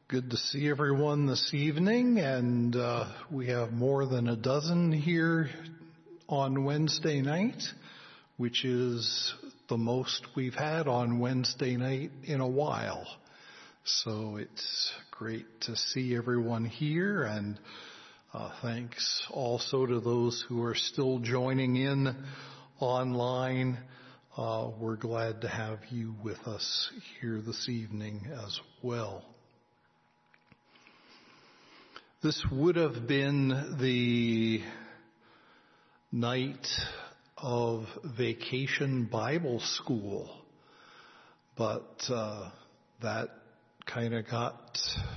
Good to see everyone this evening, and we have more than a dozen here on Wednesday night, which is the most we've had on Wednesday night in a while. So it's great to see everyone here, and thanks also to those who are still joining in online. We're glad to have you with us here this evening as well. This would have been the night of Vacation Bible School, but that kind of got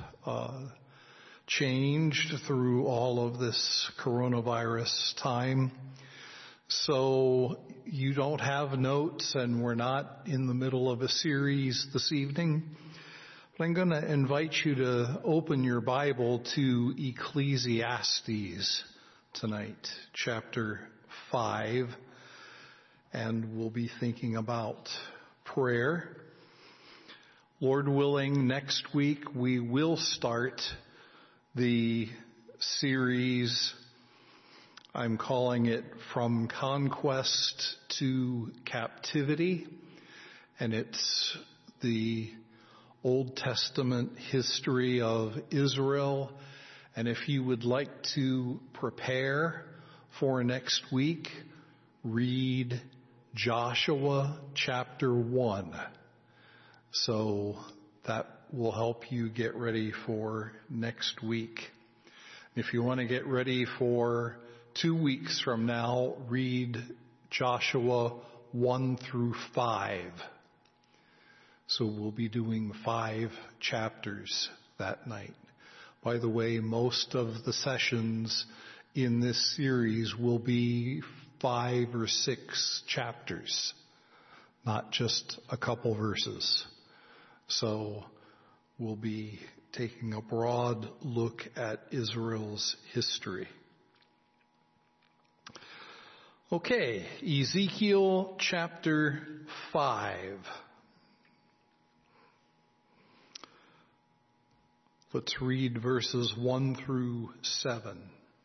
changed through all of this coronavirus time. So you don't have notes, and we're not in the middle of a series this evening. But I'm going to invite you to open your Bible to Ecclesiastes tonight, chapter 5, and we'll be thinking about prayer. Lord willing, next week we will start the series. I'm calling it From Conquest to Captivity, and it's the Old Testament history of Israel. And if you would like to prepare for next week, read Joshua chapter 1. So that will help you get ready for next week. If you want to get ready for 2 weeks from now, read Joshua 1 through 5. So we'll be doing 5 chapters that night. By the way, most of the sessions in this series will be 5 or 6 chapters, not just a couple verses. So we'll be taking a broad look at Israel's history. Okay, Ezekiel chapter 5. Let's read verses 1 through 7.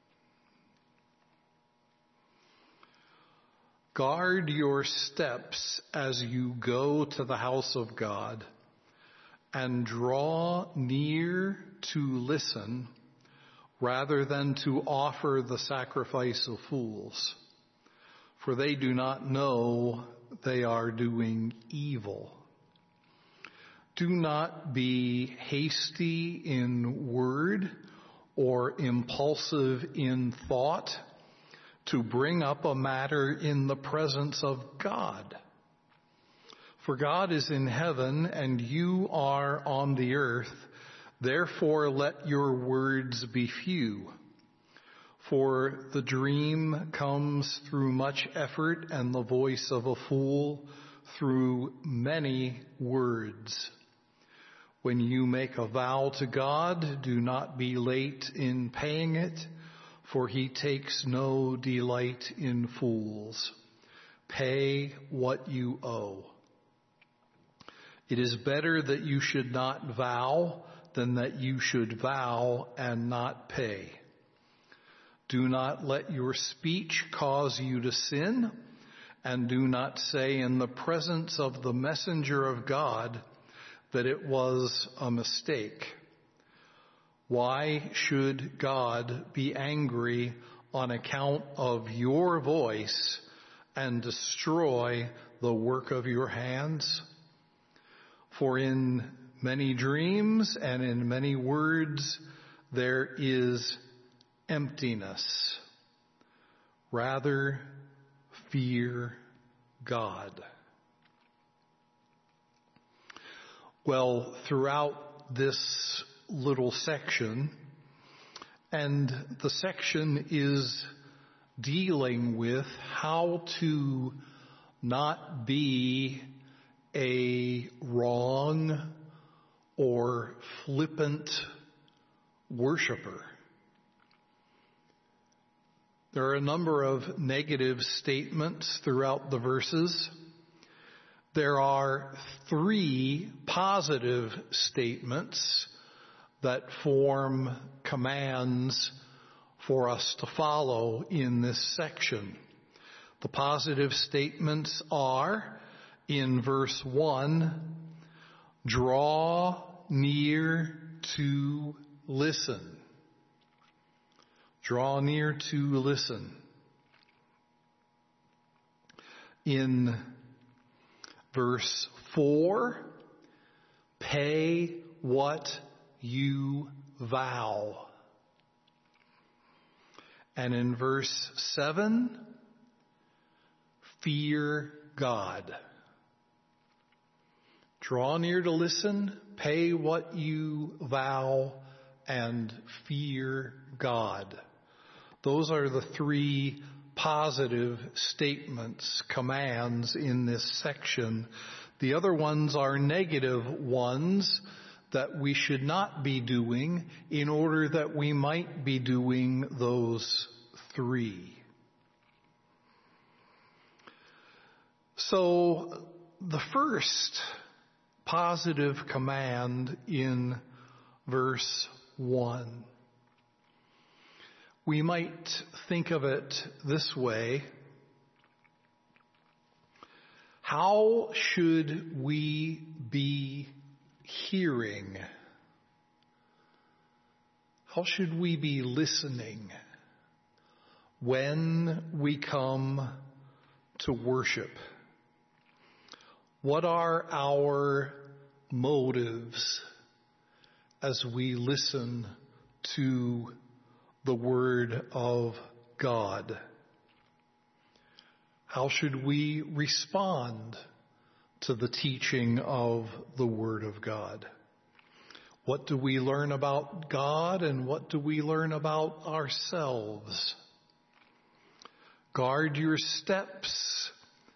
Guard your steps as you go to the house of God, and draw near to listen rather than to offer the sacrifice of fools, for they do not know they are doing evil. Do not be hasty in word or impulsive in thought to bring up a matter in the presence of God. For God is in heaven and you are on the earth. Therefore let your words be few. For the dream comes through much effort, and the voice of a fool through many words. When you make a vow to God, do not be late in paying it, for he takes no delight in fools. Pay what you owe. It is better that you should not vow than that you should vow and not pay. Do not let your speech cause you to sin, and do not say in the presence of the messenger of God that it was a mistake. Why should God be angry on account of your voice and destroy the work of your hands? For in many dreams and in many words there is emptiness. Rather, fear God. Well, throughout this little section, and the section is dealing with how to not be a wrong or flippant worshiper. There are a number of negative statements throughout the verses. There are 3 positive statements that form commands for us to follow in this section. The positive statements are, in verse 1, draw near to listen. Draw near to listen. In verse 4, pay what you vow. And in verse 7, fear God. Draw near to listen, pay what you vow, and fear God. Those are the three positive statements, commands in this section. The other ones are negative ones that we should not be doing in order that we might be doing those three. So the first positive command in verse 1, we might think of it this way: how should we be hearing? How should we be listening when we come to worship? What are our motives as we listen to the Word of God? How should we respond to the teaching of the Word of God? What do we learn about God and what do we learn about ourselves? Guard your steps.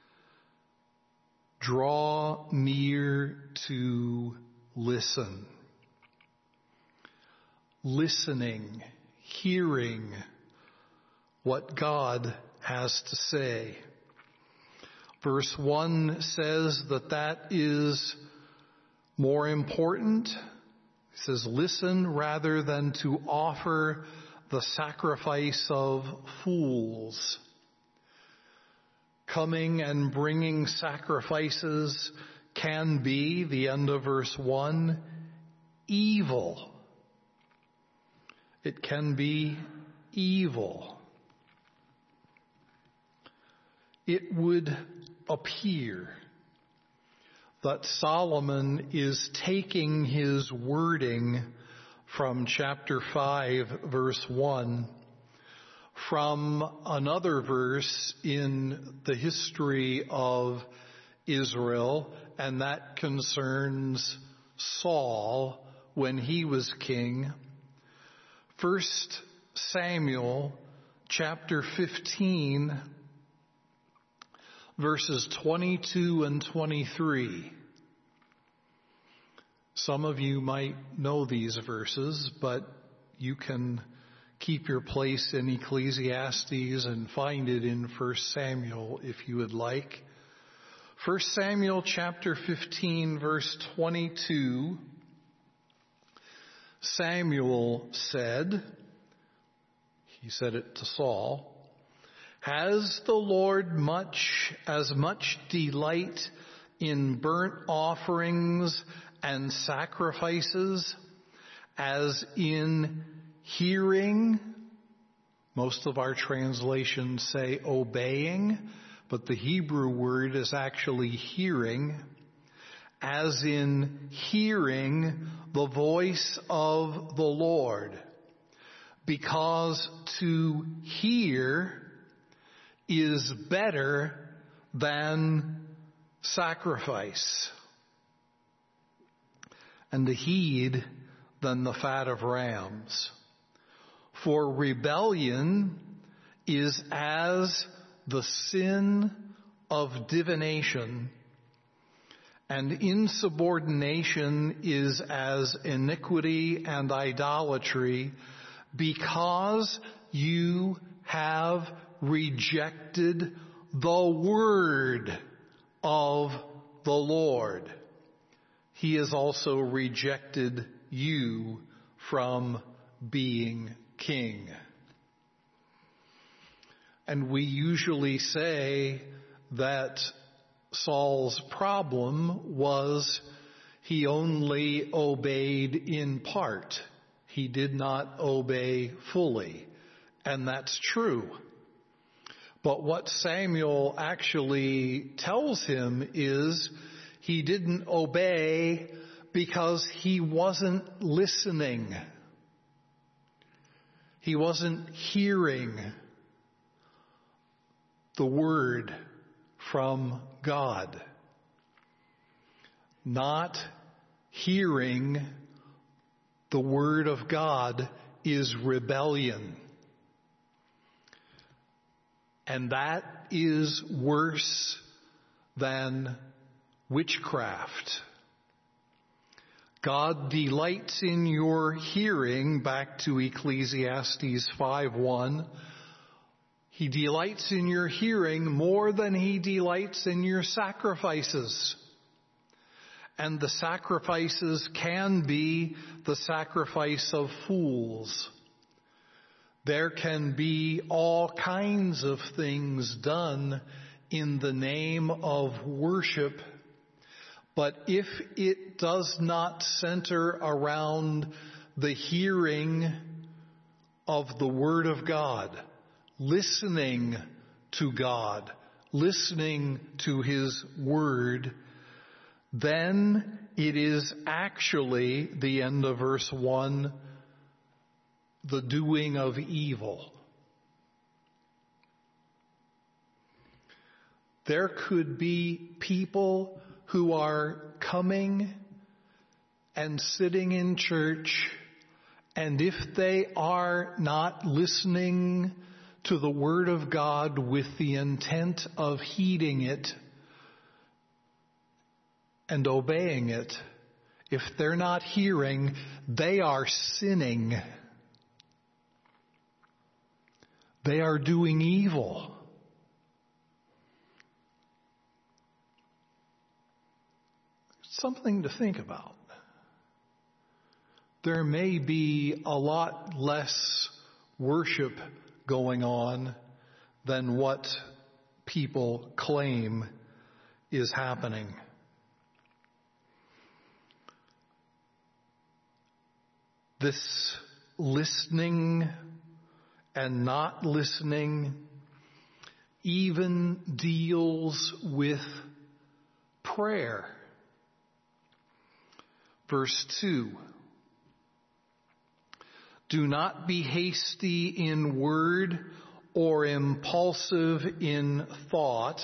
Draw near to listen. Listening, hearing what God has to say. Verse 1 says that is more important. It says, listen rather than to offer the sacrifice of fools. Coming and bringing sacrifices can be, the end of verse 1, evil. It can be evil. It would appear that Solomon is taking his wording from chapter 5, verse 1, from another verse in the history of Israel, and that concerns Saul when he was king. 1 Samuel chapter 15, verses 22 and 23. Some of you might know these verses, but you can keep your place in Ecclesiastes and find it in 1 Samuel if you would like. 1 Samuel chapter 15, verse 22, Samuel said, he said it to Saul, has the Lord as much delight in burnt offerings and sacrifices as in hearing? Most of our translations say obeying, but the Hebrew word is actually hearing, as in hearing the voice of the Lord. Because to hear is better than sacrifice, and to heed than the fat of rams. For rebellion is as the sin of divination, and insubordination is as iniquity and idolatry, because you have rejected the word of the Lord. He has also rejected you from being king. And we usually say that Saul's problem was he only obeyed in part. He did not obey fully. And that's true. But what Samuel actually tells him is he didn't obey because he wasn't listening. He wasn't hearing the word from God. Not hearing the word of God is rebellion. And that is worse than witchcraft. God delights in your hearing, back to Ecclesiastes 5:1. He delights in your hearing more than he delights in your sacrifices. And the sacrifices can be the sacrifice of fools. There can be all kinds of things done in the name of worship, but if it does not center around the hearing of the Word of God, listening to God, listening to His Word, then it is actually, the end of verse 1, the doing of evil. There could be people who are coming and sitting in church, and if they are not listening to the Word of God with the intent of heeding it and obeying it, if they're not hearing, they are sinning. They are doing evil. Something to think about. There may be a lot less worship going on than what people claim is happening. This listening and not listening even deals with prayer. Verse 2. Do not be hasty in word or impulsive in thought.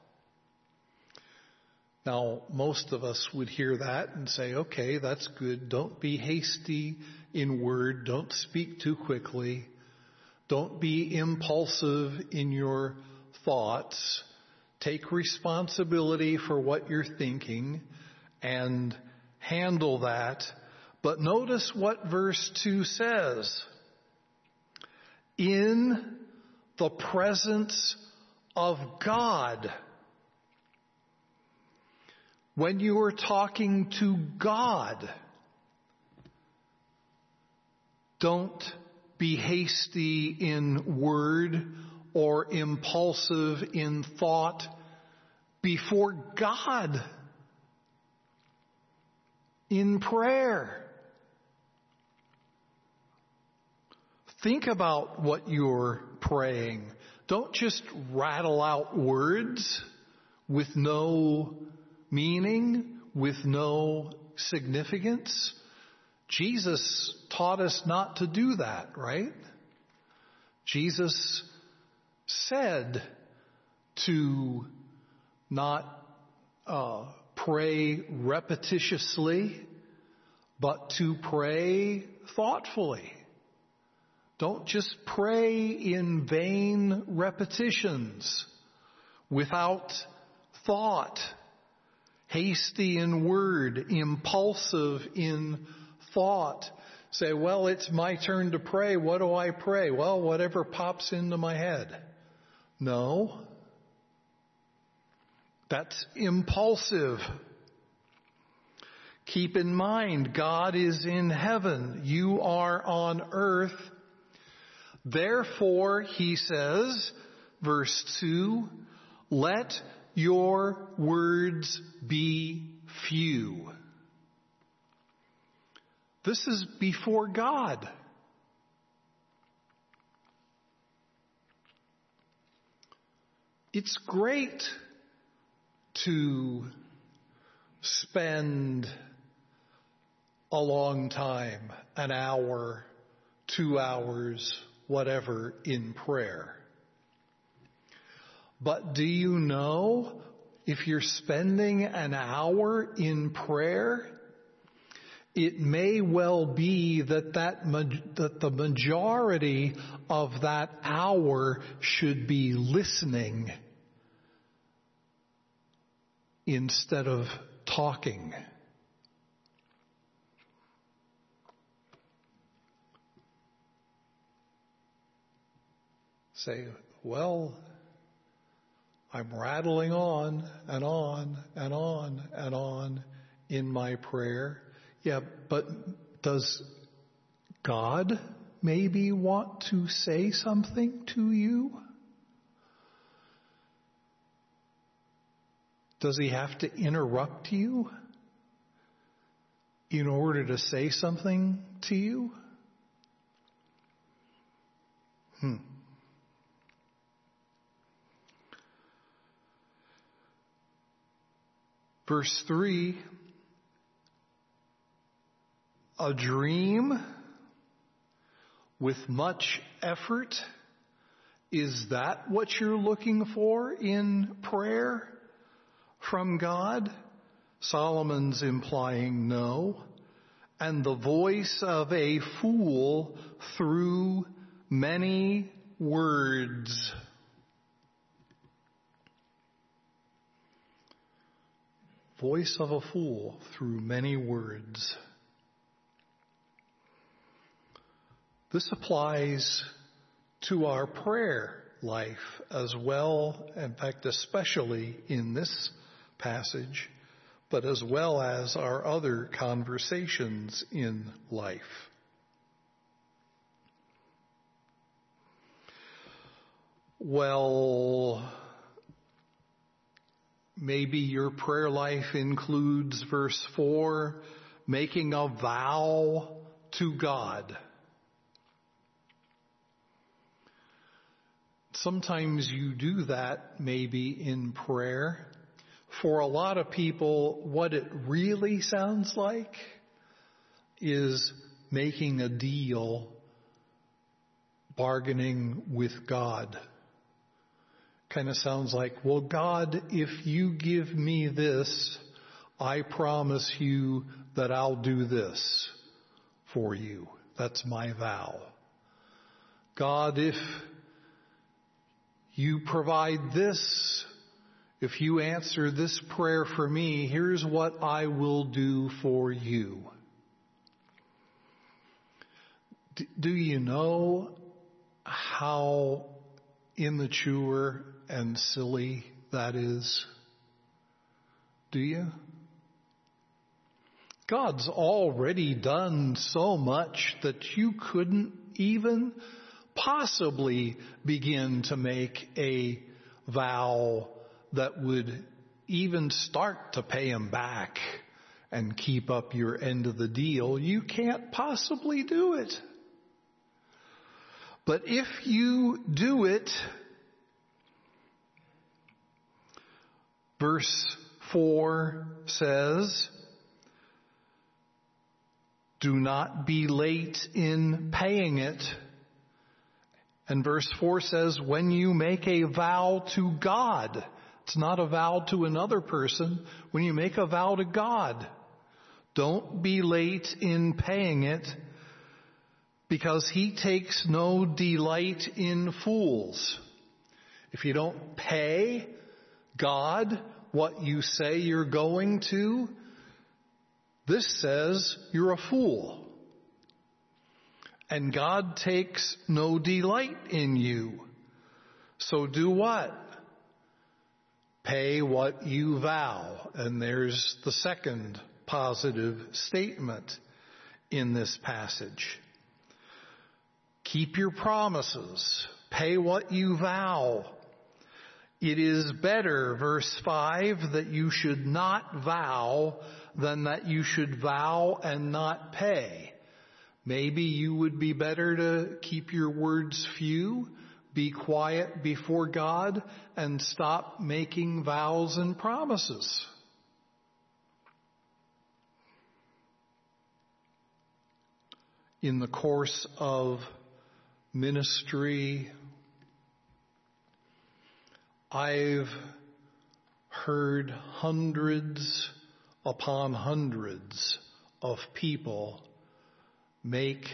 Now, most of us would hear that and say, okay, that's good. Don't be hasty in word. Don't speak too quickly. Don't be impulsive in your thoughts. Take responsibility for what you're thinking and handle that. But notice what verse 2 says. In the presence of God. When you are talking to God, don't be hasty in word or impulsive in thought before God in prayer. Think about what you're praying. Don't just rattle out words with no meaning, with no significance. Jesus taught us not to do that, right? Jesus said to not pray repetitiously, but to pray thoughtfully. Don't just pray in vain repetitions without thought, hasty in word, impulsive in thought. Say, well, it's my turn to pray. What do I pray? Well, whatever pops into my head. No. That's impulsive. Keep in mind, God is in heaven. You are on earth. Therefore, he says, verse 2, let your words be few. This is before God. It's great to spend a long time, an hour, 2 hours, whatever, in prayer. But do you know, if you're spending an hour in prayer, it may well be that the majority of that hour should be listening instead of talking. Say, well, I'm rattling on and on and on and on in my prayer. Yeah, but does God maybe want to say something to you? Does he have to interrupt you in order to say something to you? Verse 3, a dream with much effort, is that what you're looking for in prayer from God? Solomon's implying no. And the voice of a fool through many words. Voice of a fool through many words. This applies to our prayer life as well, in fact, especially in this passage, but as well as our other conversations in life. Well, maybe your prayer life includes, verse 4, making a vow to God. Sometimes you do that maybe in prayer. For a lot of people, what it really sounds like is making a deal, bargaining with God. Kind of sounds like, well, God, if you give me this, I promise you that I'll do this for you. That's my vow. God, if you provide this, if you answer this prayer for me, here's what I will do for you. Do you know how immature and silly that is? Do you? God's already done so much that you couldn't even possibly begin to make a vow that would even start to pay him back and keep up your end of the deal. You can't possibly do it. But if you do it, verse 4 says, do not be late in paying it. And verse 4 says, when you make a vow to God, it's not a vow to another person. When you make a vow to God, don't be late in paying it, because he takes no delight in fools. If you don't pay God what you say you're going to, this says you're a fool. And God takes no delight in you. So do what? Pay what you vow. And there's the second positive statement in this passage. Keep your promises. Pay what you vow. It is better, verse 5, that you should not vow than that you should vow and not pay. Maybe you would be better to keep your words few, be quiet before God, and stop making vows and promises. In the course of ministry, I've heard hundreds upon hundreds of people make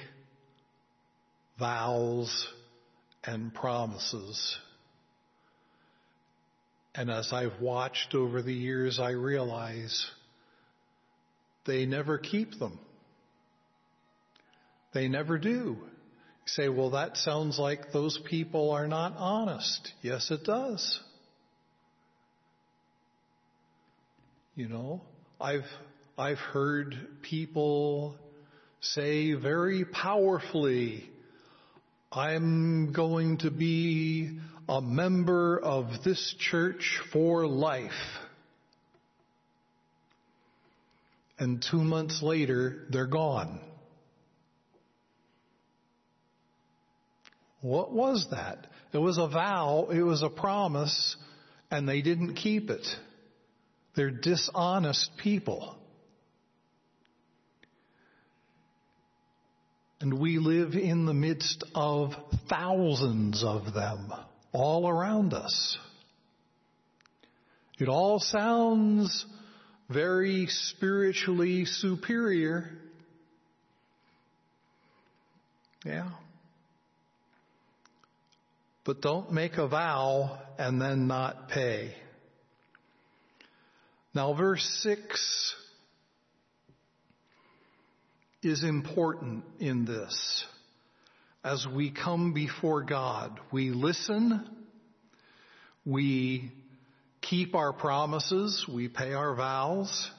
vows and promises. And as I've watched over the years, I realize they never keep them. They never do. You say, well, that sounds like those people are not honest. Yes, it does. You know, I've heard people say very powerfully, I'm going to be a member of this church for life. And 2 months later, they're gone. What was that? It was a vow, it was a promise, and they didn't keep it. They're dishonest people. And we live in the midst of thousands of them all around us. It all sounds very spiritually superior. Yeah. But don't make a vow and then not pay. Now, verse 6 is important in this. As we come before God, we listen, we keep our promises, we pay our vows,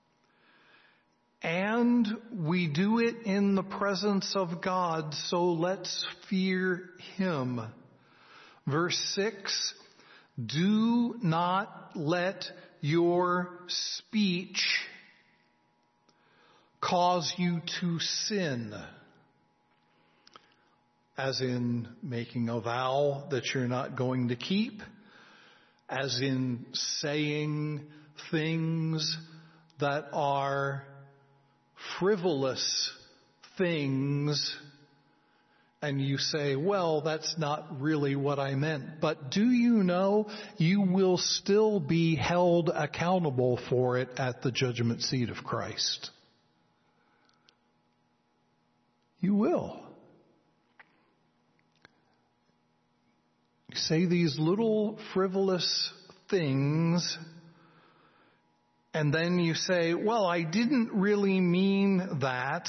and we do it in the presence of God, so let's fear Him. Verse 6, do not let your speech cause you to sin, as in making a vow that you're not going to keep, as in saying things that are frivolous things, and you say, well, that's not really what I meant. But do you know you will still be held accountable for it at the judgment seat of Christ? You will. You say these little frivolous things, and then you say, well, I didn't really mean that.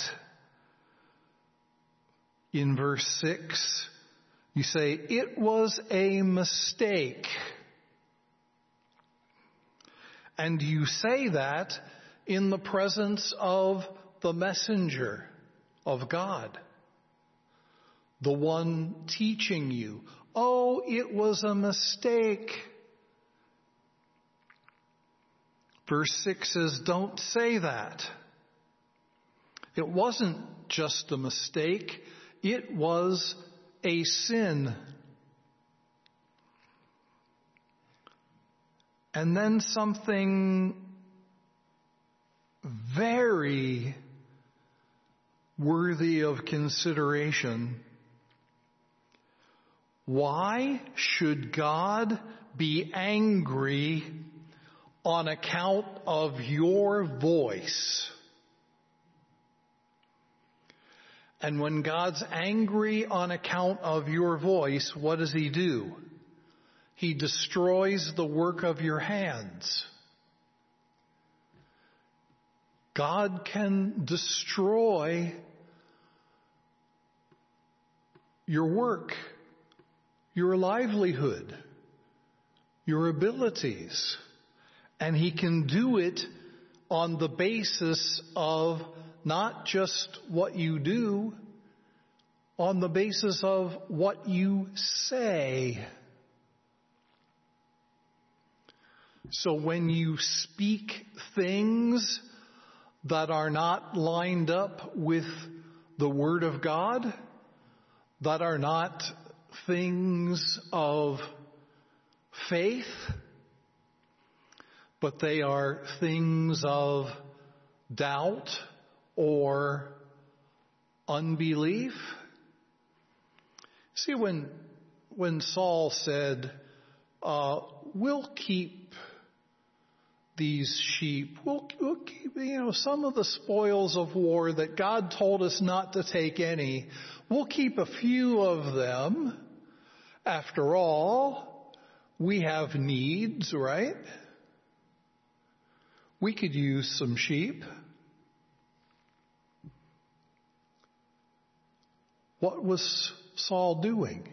In verse 6, you say, it was a mistake. And you say that in the presence of the messenger of God, the one teaching you. Oh, it was a mistake. Verse 6 says, don't say that. It wasn't just a mistake. It was a sin. And then something very worthy of consideration. Why should God be angry on account of your voice? And when God's angry on account of your voice, what does He do? He destroys the work of your hands. God can destroy your work, your livelihood, your abilities. And He can do it on the basis of not just what you do, on the basis of what you say. So when you speak things that are not lined up with the Word of God, that are not things of faith, but they are things of doubt or unbelief. See, when Saul said, we'll keep these sheep, we'll keep, some of the spoils of war that God told us not to take any, we'll keep a few of them. After all, we have needs, right? We could use some sheep. What was Saul doing?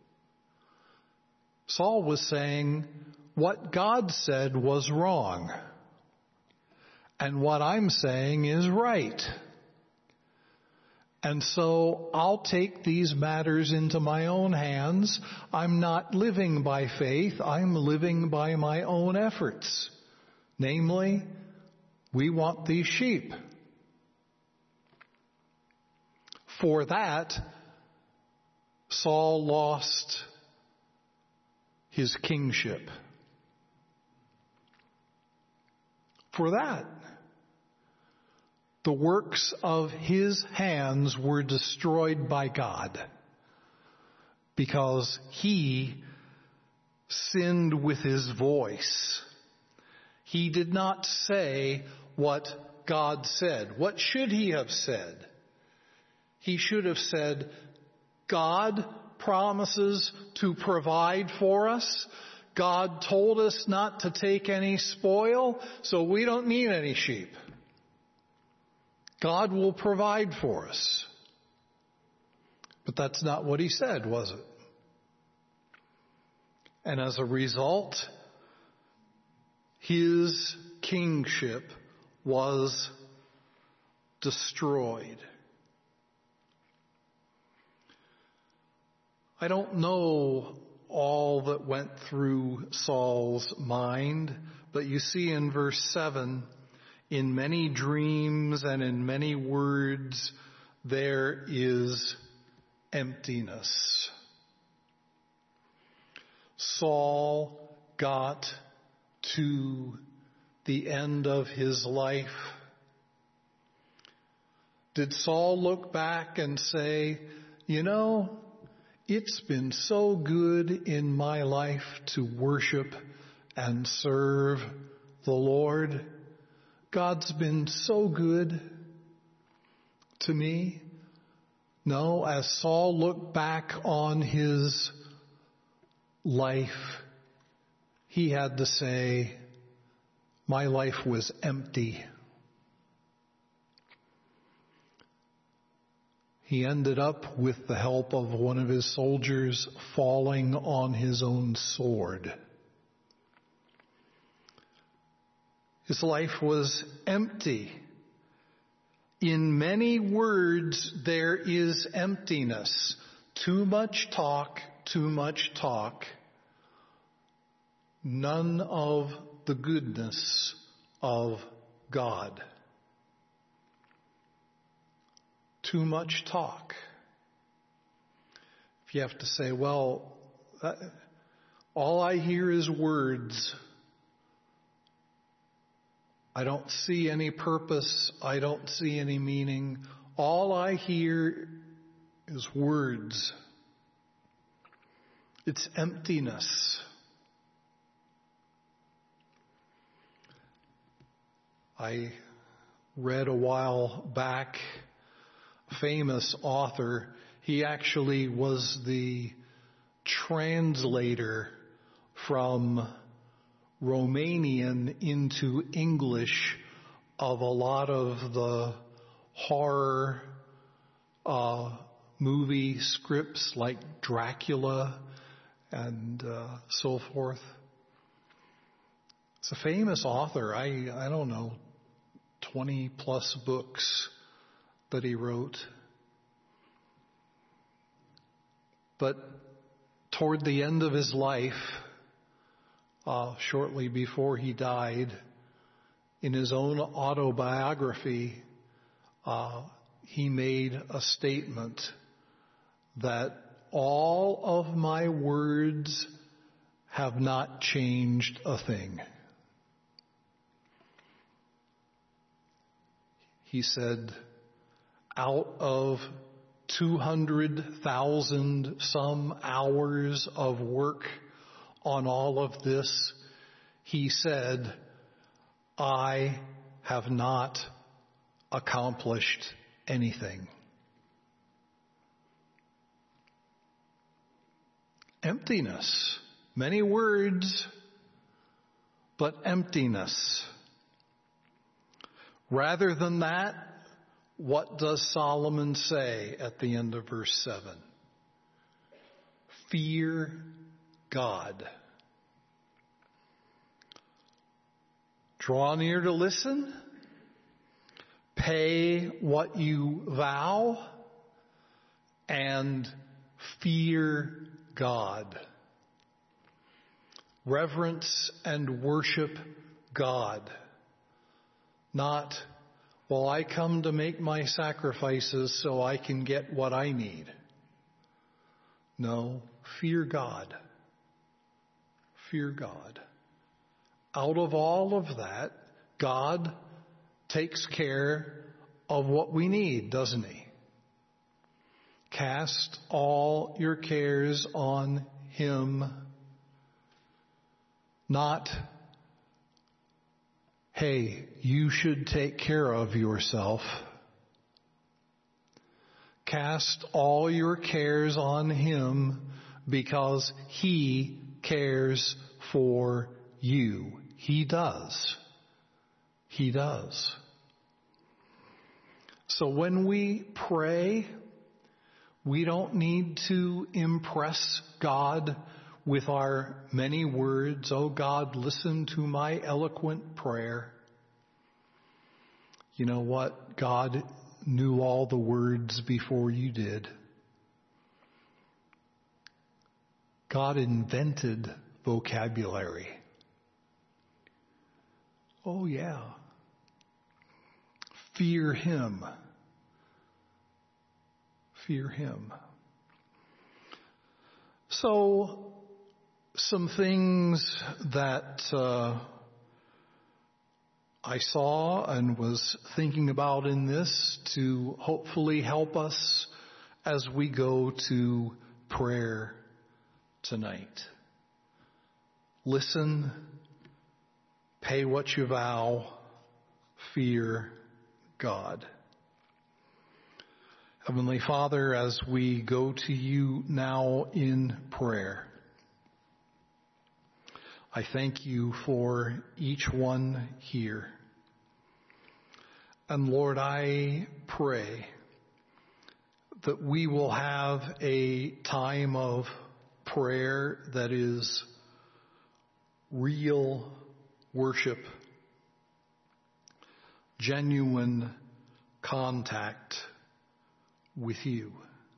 Saul was saying, what God said was wrong, and what I'm saying is right. And so I'll take these matters into my own hands. I'm not living by faith. I'm living by my own efforts. Namely, we want these sheep. For that, Saul lost his kingship. For that, the works of his hands were destroyed by God because he sinned with his voice. He did not say what God said. What should he have said? He should have said, God promises to provide for us. God told us not to take any spoil, so we don't need any sheep. God will provide for us. But that's not what he said, was it? And as a result, his kingship was destroyed. I don't know all that went through Saul's mind, but you see in verse 7, in many dreams and in many words, there is emptiness. Saul got to the end of his life. Did Saul look back and say, it's been so good in my life to worship and serve the Lord. God's been so good to me. No, as Saul looked back on his life, he had to say, my life was empty. He ended up, with the help of one of his soldiers, falling on his own sword. His life was empty. In many words, there is emptiness. Too much talk, none of the goodness of God. Too much talk. If you have to say, well, all I hear is words. I don't see any purpose. I don't see any meaning. All I hear is words. It's emptiness. I read a while back, a famous author. He actually was the translator from Romanian into English of a lot of the horror movie scripts like Dracula and so forth. It's a famous author. I don't know, 20 plus books that he wrote. But toward the end of his life, shortly before he died, in his own autobiography, he made a statement that all of my words have not changed a thing. He said, out of 200,000 some hours of work on all of this, he said, I have not accomplished anything. Emptiness. Many words, but emptiness. Rather than that, what does Solomon say at the end of verse 7? Fear God. Draw near to listen. Pay what you vow. And fear God. Reverence and worship God. Not, well, I come to make my sacrifices so I can get what I need. No, fear God. Fear God. Out of all of that, God takes care of what we need, doesn't he? Cast all your cares on him. Not, hey, you should take care of yourself. Cast all your cares on him because he cares for you. He does. He does. So when we pray, we don't need to impress God with our many words. Oh God, listen to my eloquent prayer. You know what? God knew all the words before you did. God invented vocabulary. Oh yeah. Fear him. Fear him. So, some things that I saw and was thinking about in this to hopefully help us as we go to prayer tonight. Listen, pay what you vow, fear God. Heavenly Father, as we go to you now in prayer, I thank you for each one here. And Lord, I pray that we will have a time of prayer that is real worship, genuine contact with you.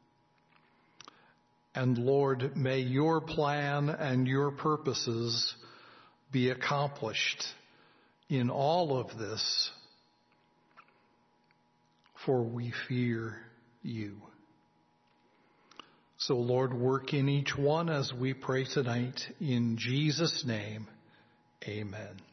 And Lord, may your plan and your purposes be accomplished in all of this, for we fear you. So Lord, work in each one as we pray tonight. In Jesus' name, amen.